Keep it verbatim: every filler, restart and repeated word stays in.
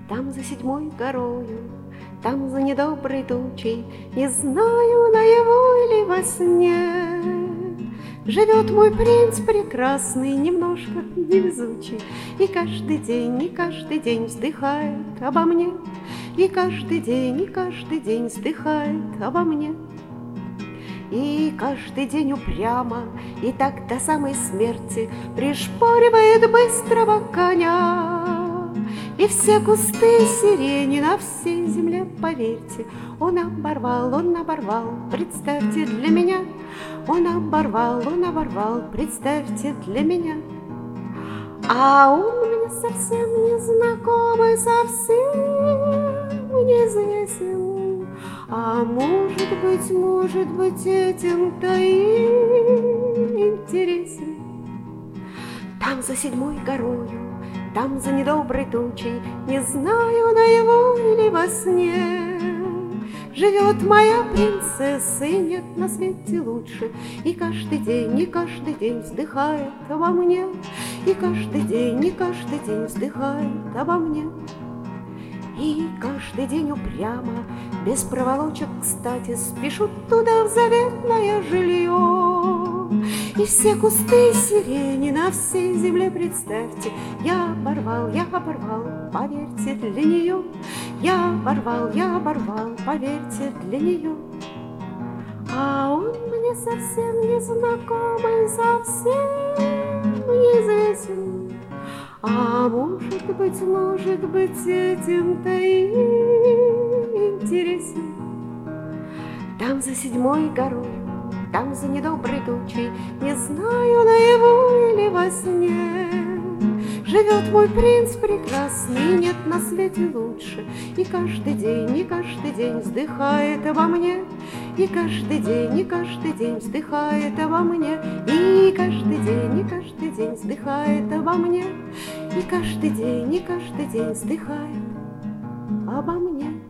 Там за седьмой горою, там за недоброй тучей, не знаю, наяву или во сне, живет мой принц прекрасный, немножко невезучий, и каждый день, и каждый день вздыхает обо мне, и каждый день, и каждый день вздыхает обо мне. И каждый день упрямо, и так до самой смерти пришпоривает быстрого коня. И все кусты сирени на всей земле, поверьте, он оборвал, он оборвал, представьте для меня. Он оборвал, он оборвал, представьте для меня. А он мне совсем незнакомый, совсем неизвестен. А может быть, может быть, этим-то и интересен. Там за седьмой горою, там за недоброй тучей, не знаю, наяву или во сне, живет моя принцесса, и нет на свете лучше. И каждый день, и каждый день вздыхает обо мне, и каждый день, и каждый день вздыхает обо мне. И каждый день упрямо, без проволочек, кстати, спешут туда в заветное жилье. И все кусты сирени на всей земле, представьте, я оборвал, я оборвал, поверьте, для нее. Я оборвал, я оборвал, поверьте, для нее. А он мне совсем незнакомый, совсем неизвестен. А может быть, может быть, этим-то и интересен. Там за седьмой горой, там за недоброй тучей, не знаю, наяву или во сне, живет мой принц прекрасный, нет на свете лучше. И каждый день, и каждый день вздыхает обо мне, и каждый день, и каждый день вздыхает обо мне, и каждый день, и каждый день вздыхает обо мне, и каждый день, и каждый день вздыхает обо мне.